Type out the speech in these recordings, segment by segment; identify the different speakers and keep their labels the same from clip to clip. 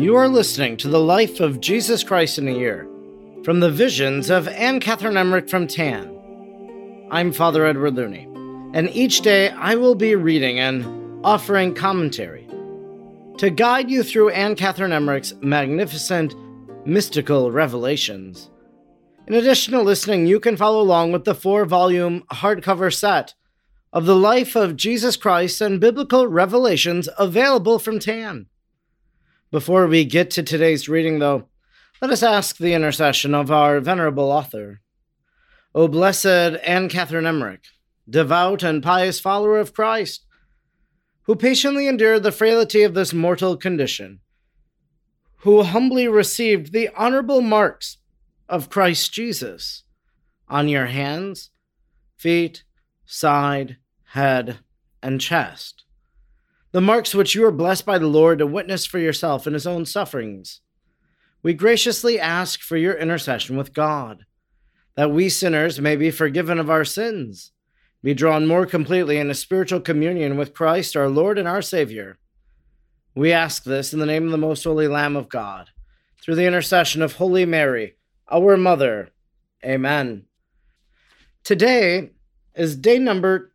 Speaker 1: You are listening to the life of Jesus Christ in a year, from the visions of Anne Catherine Emmerich from Tann. I'm Father Edward Looney, and each day I will be reading and offering commentary to guide you through Anne Catherine Emmerich's magnificent mystical revelations. In addition to listening, you can follow along with the 4-volume hardcover set of the life of Jesus Christ and biblical revelations available from Tann. Before we get to today's reading, though, let us ask the intercession of our venerable author. O blessed Anne Catherine Emmerich, devout and pious follower of Christ, who patiently endured the frailty of this mortal condition, who humbly received the honorable marks of Christ Jesus on your hands, feet, side, head, and chest, the marks which you are blessed by the Lord to witness for yourself in his own sufferings. We graciously ask for your intercession with God, that we sinners may be forgiven of our sins, be drawn more completely into spiritual communion with Christ our Lord and our Savior. We ask this in the name of the most holy Lamb of God, through the intercession of Holy Mary, our Mother. Amen. Today is day number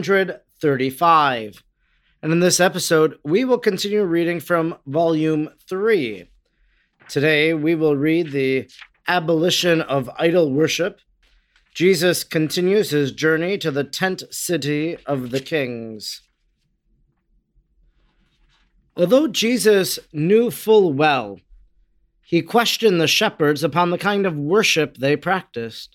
Speaker 1: 235. And in this episode, we will continue reading from Volume 3. Today, we will read the abolition of idol worship. Jesus continues his journey to the tent city of the kings. Although Jesus knew full well, he questioned the shepherds upon the kind of worship they practiced.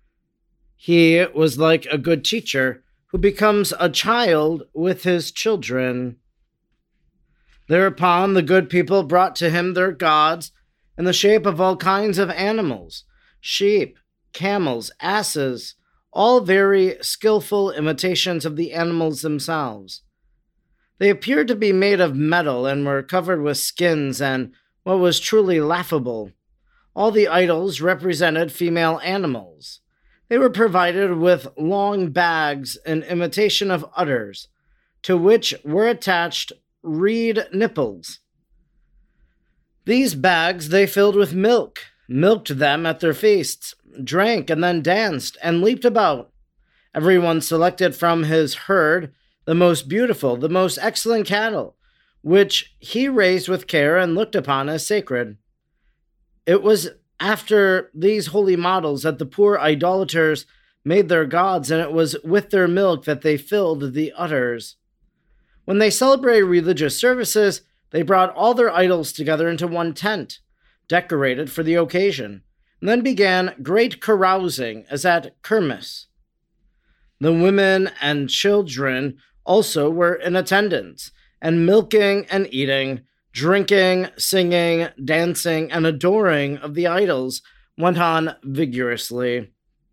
Speaker 1: He was like a good teacher who becomes a child with his children. Thereupon the good people brought to him their gods in the shape of all kinds of animals, sheep, camels, asses, all very skillful imitations of the animals themselves. They appeared to be made of metal and were covered with skins and what was truly laughable. All the idols represented female animals. They were provided with long bags in imitation of udders, to which were attached reed nipples. These bags they filled with milk, milked them at their feasts, drank and then danced and leaped about. Everyone selected from his herd the most beautiful, the most excellent cattle, which he raised with care and looked upon as sacred. It was after these holy models that the poor idolaters made their gods, and it was with their milk that they filled the udders. When they celebrated religious services, they brought all their idols together into one tent, decorated for the occasion, and then began great carousing as at Kermis. The women and children also were in attendance, and milking and eating, drinking, singing, dancing, and adoring of the idols went on vigorously.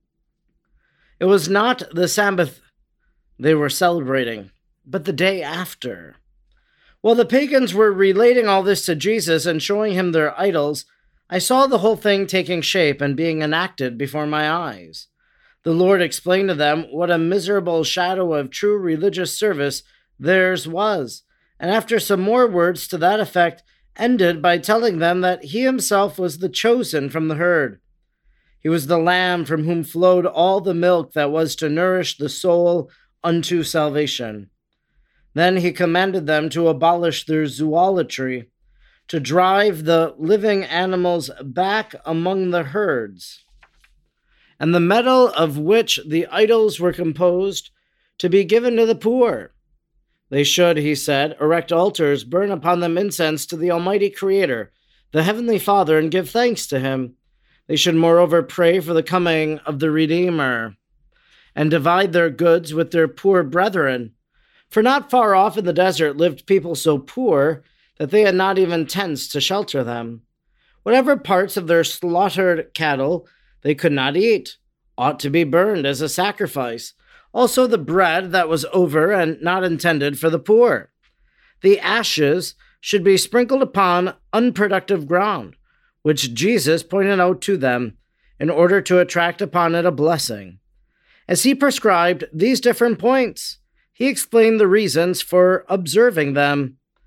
Speaker 1: It was not the Sabbath they were celebrating, but the day after. While the pagans were relating all this to Jesus and showing him their idols, I saw the whole thing taking shape and being enacted before my eyes. The Lord explained to them what a miserable shadow of true religious service theirs was, and after some more words to that effect, ended by telling them that he himself was the chosen from the herd. He was the lamb from whom flowed all the milk that was to nourish the soul unto salvation. Then he commanded them to abolish their zoolatry, to drive the living animals back among the herds, and the metal of which the idols were composed to be given to the poor. They should, he said, erect altars, burn upon them incense to the Almighty Creator, the Heavenly Father, and give thanks to him. They should moreover pray for the coming of the Redeemer, and divide their goods with their poor brethren. For not far off in the desert lived people so poor that they had not even tents to shelter them. Whatever parts of their slaughtered cattle they could not eat ought to be burned as a sacrifice. Also the bread that was over and not intended for the poor. The ashes should be sprinkled upon unproductive ground, which Jesus pointed out to them in order to attract upon it a blessing. As he prescribed these different points, he explained the reasons for observing them.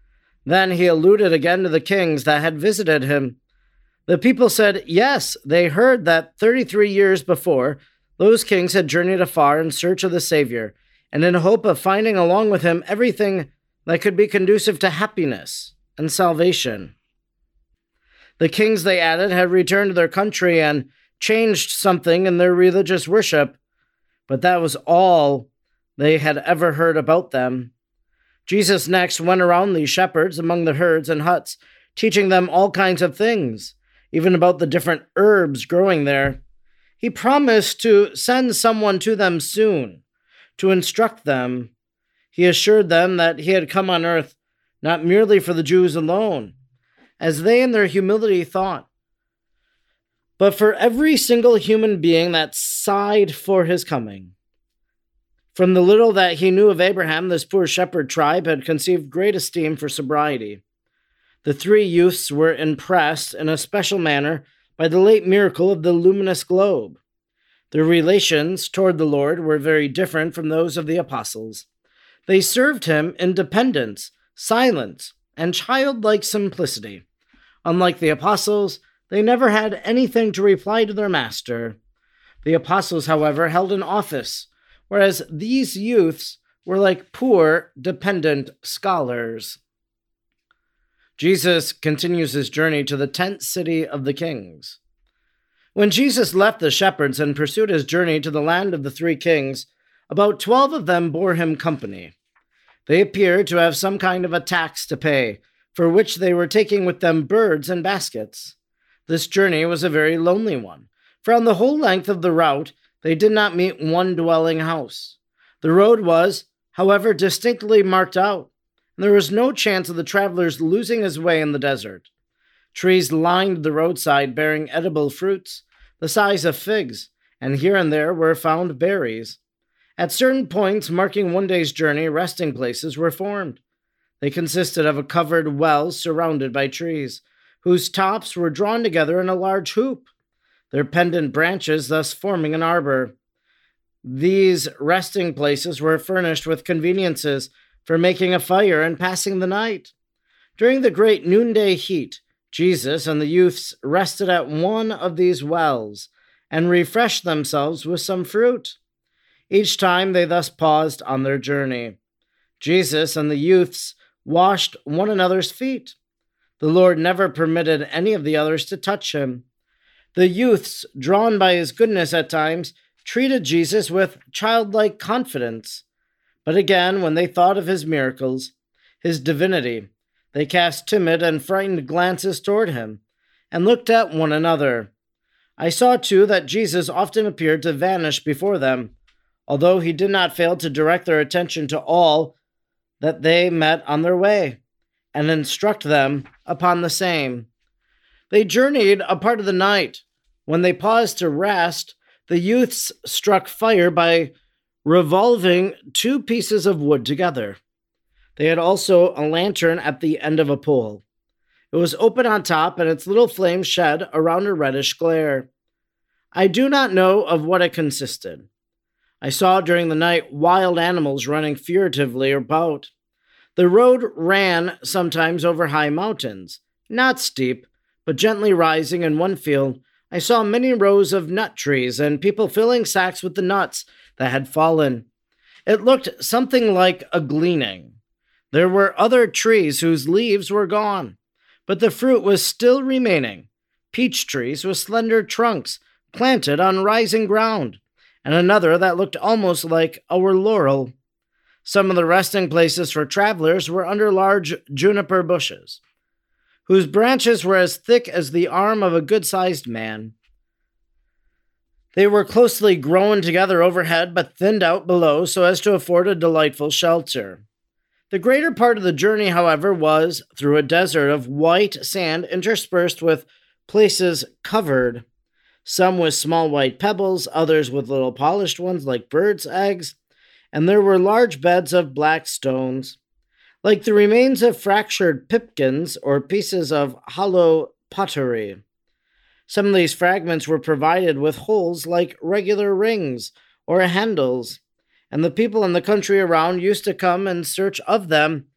Speaker 1: Then he alluded again to the kings that had visited him. The people said, yes, they heard that 33 years before, those kings had journeyed afar in search of the Savior, and in hope of finding along with him everything that could be conducive to happiness and salvation. The kings, they added, had returned to their country and changed something in their religious worship, but that was all they had ever heard about them. Jesus next went around these shepherds among the herds and huts, teaching them all kinds of things, even about the different herbs growing there. He promised to send someone to them soon, to instruct them. He assured them that he had come on earth not merely for the Jews alone, as they in their humility thought, but for every single human being that sighed for his coming. From the little that he knew of Abraham, this poor shepherd tribe had conceived great esteem for sobriety. The three youths were impressed in a special manner by the late miracle of the luminous globe. Their relations toward the Lord were very different from those of the apostles. They served him in dependence, silence, and childlike simplicity. Unlike the apostles, they never had anything to reply to their master. The apostles, however, held an office, whereas these youths were like poor, dependent scholars. Jesus continues his journey to the tent city of the kings. When Jesus left the shepherds and pursued his journey to the land of the three kings, about 12 of them bore him company. They appeared to have some kind of a tax to pay, for which they were taking with them birds and baskets. This journey was a very lonely one, for on the whole length of the route they did not meet one dwelling house. The road was, however, distinctly marked out, and there was no chance of the traveler's losing his way in the desert. Trees lined the roadside bearing edible fruits, the size of figs, and here and there were found berries. At certain points marking one day's journey, resting places were formed. They consisted of a covered well surrounded by trees, whose tops were drawn together in a large hoop, their pendant branches thus forming an arbor. These resting places were furnished with conveniences for making a fire and passing the night. During the great noonday heat, Jesus and the youths rested at one of these wells and refreshed themselves with some fruit. Each time they thus paused on their journey. Jesus and the youths washed one another's feet. The Lord never permitted any of the others to touch him. The youths, drawn by his goodness at times, treated Jesus with childlike confidence. But again, when they thought of his miracles, his divinity, they cast timid and frightened glances toward him, and looked at one another. I saw, too, that Jesus often appeared to vanish before them, although he did not fail to direct their attention to all that they met on their way, and instruct them upon the same. They journeyed a part of the night. When they paused to rest, the youths struck fire by revolving two pieces of wood together. They had also a lantern at the end of a pole. It was open on top, and its little flame shed around a reddish glare. I do not know of what it consisted. I saw during the night wild animals running furtively about. The road ran sometimes over high mountains, not steep, but gently rising. In one field, I saw many rows of nut trees and people filling sacks with the nuts that had fallen. It looked something like a gleaning. There were other trees whose leaves were gone, but the fruit was still remaining. Peach trees with slender trunks planted on rising ground, and another that looked almost like our laurel. Some of the resting places for travelers were under large juniper bushes, whose branches were as thick as the arm of a good-sized man. They were closely grown together overhead, but thinned out below so as to afford a delightful shelter. The greater part of the journey, however, was through a desert of white sand interspersed with places covered, some with small white pebbles, others with little polished ones like birds' eggs, and there were large beds of black stones, like the remains of fractured pipkins or pieces of hollow pottery. Some of these fragments were provided with holes like regular rings or handles, and the people in the country around used to come in search of them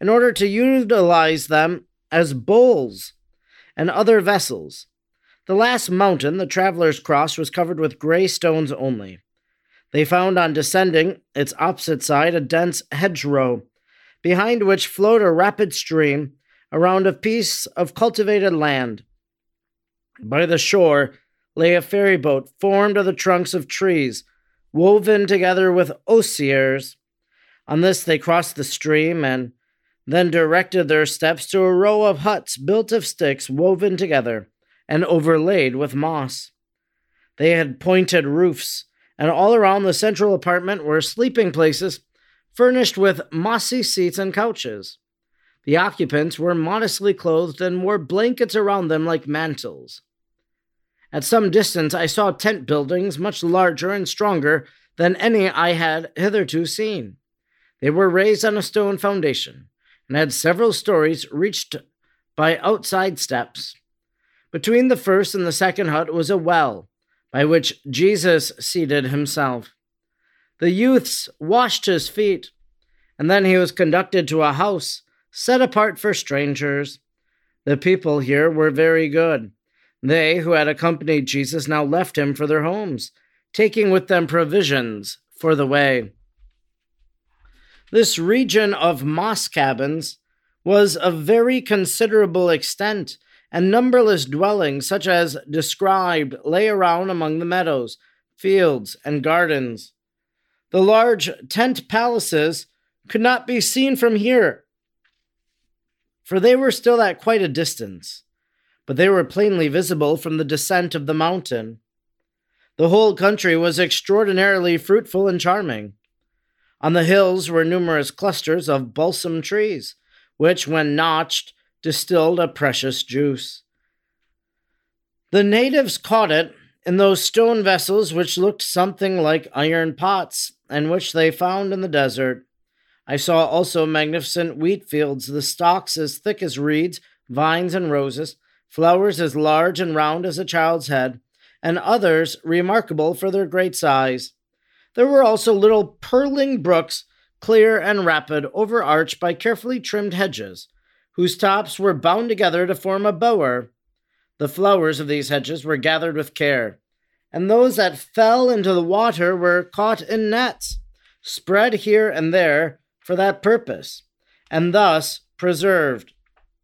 Speaker 1: in order to utilize them as bowls and other vessels. The last mountain the travelers crossed was covered with gray stones only. They found on descending its opposite side a dense hedgerow, behind which flowed a rapid stream around a piece of cultivated land. By the shore lay a ferry boat formed of the trunks of trees, woven together with osiers. On this they crossed the stream and then directed their steps to a row of huts built of sticks woven together and overlaid with moss. They had pointed roofs, and all around the central apartment were sleeping places furnished with mossy seats and couches. The occupants were modestly clothed and wore blankets around them like mantles. At some distance I saw tent buildings much larger and stronger than any I had hitherto seen. They were raised on a stone foundation, and had several stories reached by outside steps. Between the first and the second hut was a well, by which Jesus seated himself. The youths washed his feet, and then he was conducted to a house set apart for strangers. The people here were very good. They who had accompanied Jesus now left him for their homes, taking with them provisions for the way. This region of moss cabins was of very considerable extent, and numberless dwellings, such as described, lay around among the meadows, fields, and gardens. The large tent palaces could not be seen from here, for they were still at quite a distance, but they were plainly visible from the descent of the mountain. The whole country was extraordinarily fruitful and charming. On the hills were numerous clusters of balsam trees, which, when notched, distilled a precious juice. The natives caught it in those stone vessels which looked something like iron pots, and which they found in the desert. I saw also magnificent wheat fields, the stalks as thick as reeds, vines and roses, flowers as large and round as a child's head, and others remarkable for their great size. There were also little purling brooks, clear and rapid, overarched by carefully trimmed hedges, whose tops were bound together to form a bower. The flowers of these hedges were gathered with care, and those that fell into the water were caught in nets, spread here and there for that purpose, and thus preserved.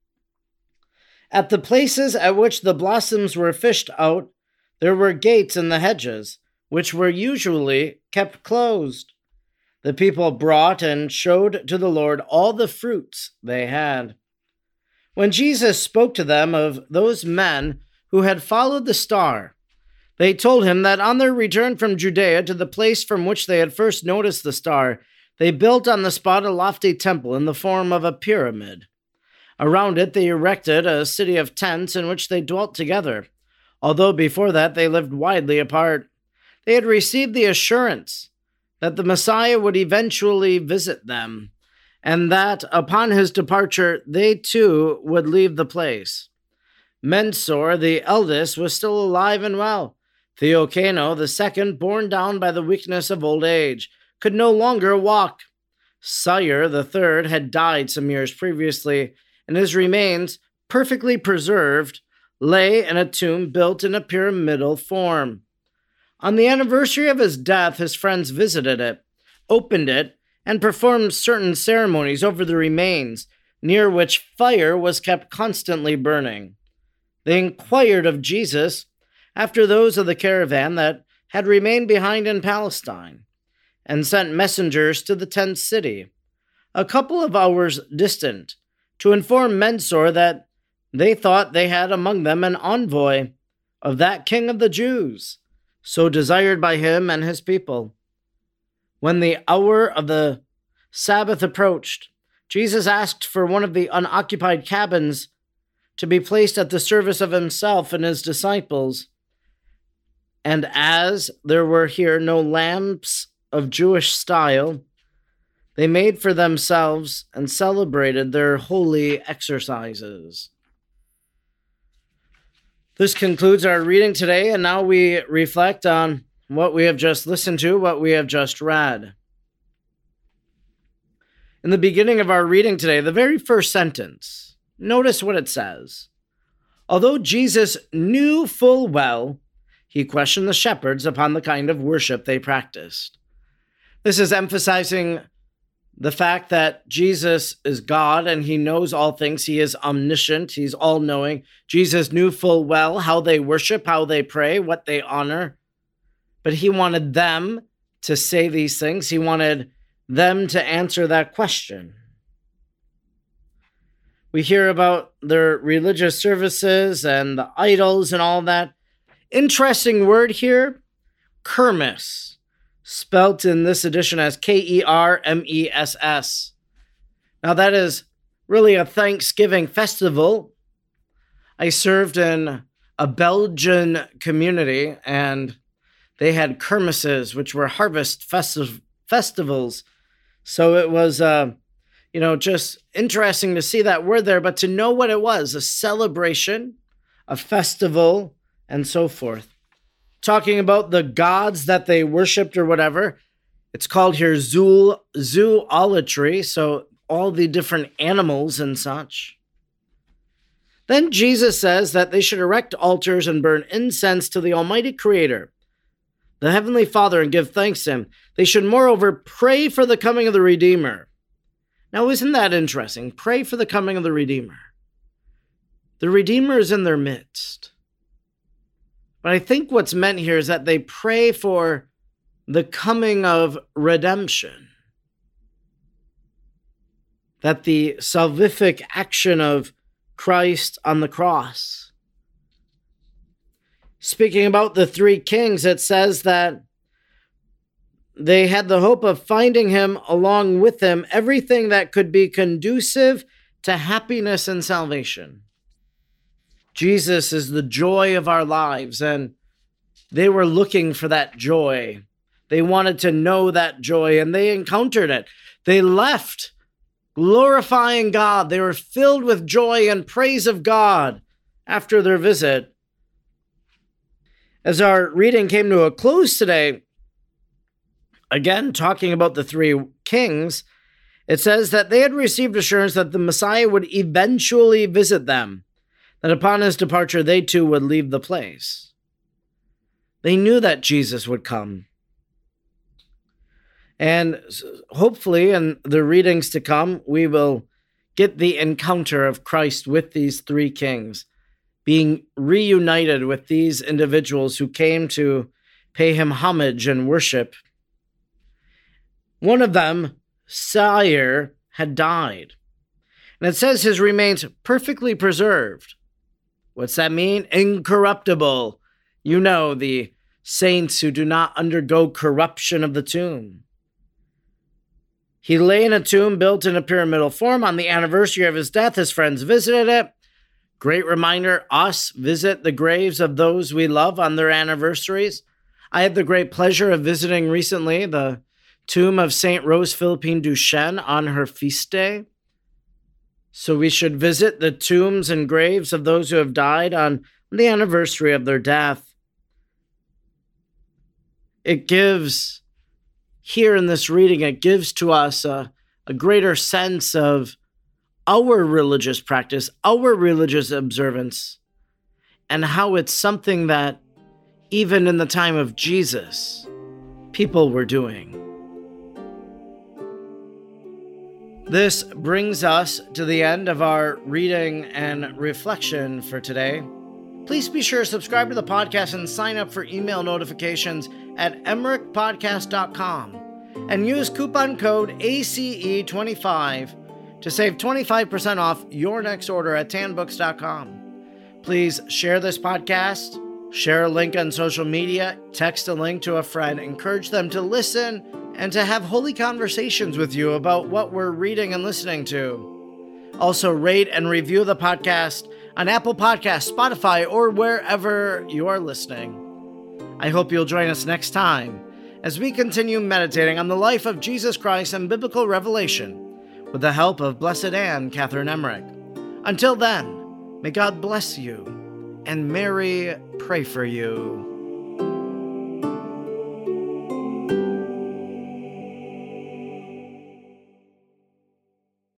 Speaker 1: At the places at which the blossoms were fished out, there were gates in the hedges, which were usually kept closed. The people brought and showed to the Lord all the fruits they had. When Jesus spoke to them of those men who had followed the star, they told him that on their return from Judea to the place from which they had first noticed the star, they built on the spot a lofty temple in the form of a pyramid. Around it they erected a city of tents in which they dwelt together, although before that they lived widely apart. They had received the assurance that the Messiah would eventually visit them, and that upon his departure they too would leave the place. Mensor, the eldest, was still alive and well. Theocano, the second, borne down by the weakness of old age, could no longer walk. Sire, the third, had died some years previously, and his remains, perfectly preserved, lay in a tomb built in a pyramidal form. On the anniversary of his death, his friends visited it, opened it, and performed certain ceremonies over the remains, near which fire was kept constantly burning. They inquired of Jesus after those of the caravan that had remained behind in Palestine, and sent messengers to the tent city, a couple of hours distant, to inform Mensor that they thought they had among them an envoy of that king of the Jews, so desired by him and his people. When the hour of the Sabbath approached, Jesus asked for one of the unoccupied cabins to be placed at the service of himself and his disciples. And as there were here no lamps of Jewish style, they made for themselves and celebrated their holy exercises. This concludes our reading today, and now we reflect on what we have just listened to, what we have just read. In the beginning of our reading today, the very first sentence, notice what it says. Although Jesus knew full well, he questioned the shepherds upon the kind of worship they practiced. This is emphasizing the fact that Jesus is God and he knows all things. He is omniscient. He's all-knowing. Jesus knew full well how they worship, how they pray, what they honor. But he wanted them to say these things. He wanted them to answer that question. We hear about their religious services and the idols and all that. Interesting word here, kermes, spelt in this edition as Kermess. Now that is really a Thanksgiving festival. I served in a Belgian community and they had kermesses, which were harvest festivals. So it was, just interesting to see that word there, but to know what it was, a celebration, a festival, and so forth. Talking about the gods that they worshipped or whatever, it's called here zoolatry, so all the different animals and such. Then Jesus says that they should erect altars and burn incense to the Almighty Creator, the Heavenly Father, and give thanks to Him. They should moreover pray for the coming of the Redeemer. Now, isn't that interesting? Pray for the coming of the Redeemer. The Redeemer is in their midst. But I think what's meant here is that they pray for the coming of redemption. That the salvific action of Christ on the cross. Speaking about the three kings, it says that they had the hope of finding him, along with him, everything that could be conducive to happiness and salvation. Jesus is the joy of our lives, and they were looking for that joy. They wanted to know that joy, and they encountered it. They left glorifying God. They were filled with joy and praise of God after their visit. As our reading came to a close today, again, talking about the three kings, it says that they had received assurance that the Messiah would eventually visit them, that upon his departure, they too would leave the place. They knew that Jesus would come. And hopefully, in the readings to come, we will get the encounter of Christ with these three kings, being reunited with these individuals who came to pay him homage and worship. One of them, Sire, had died. And it says his remains perfectly preserved. What's that mean? Incorruptible. You know, the saints who do not undergo corruption of the tomb. He lay in a tomb built in a pyramidal form. On the anniversary of his death, his friends visited it. Great reminder, us visit the graves of those we love on their anniversaries. I had the great pleasure of visiting recently the tomb of St. Rose Philippine Duchesne on her feast day. So we should visit the tombs and graves of those who have died on the anniversary of their death. It gives, here in this reading, it gives to us a greater sense of our religious practice, our religious observance, and how it's something that even in the time of Jesus, people were doing. This brings us to the end of our reading and reflection for today. Please be sure to subscribe to the podcast and sign up for email notifications at emmerichpodcast.com and use coupon code ACE25 to save 25% off your next order at tanbooks.com. Please share this podcast, share a link on social media, text a link to a friend, encourage them to listen and to have holy conversations with you about what we're reading and listening to. Also, rate and review the podcast on Apple Podcasts, Spotify, or wherever you are listening. I hope you'll join us next time as we continue meditating on the life of Jesus Christ and biblical revelation with the help of Blessed Anne Catherine Emmerich. Until then, may God bless you and Mary pray for you.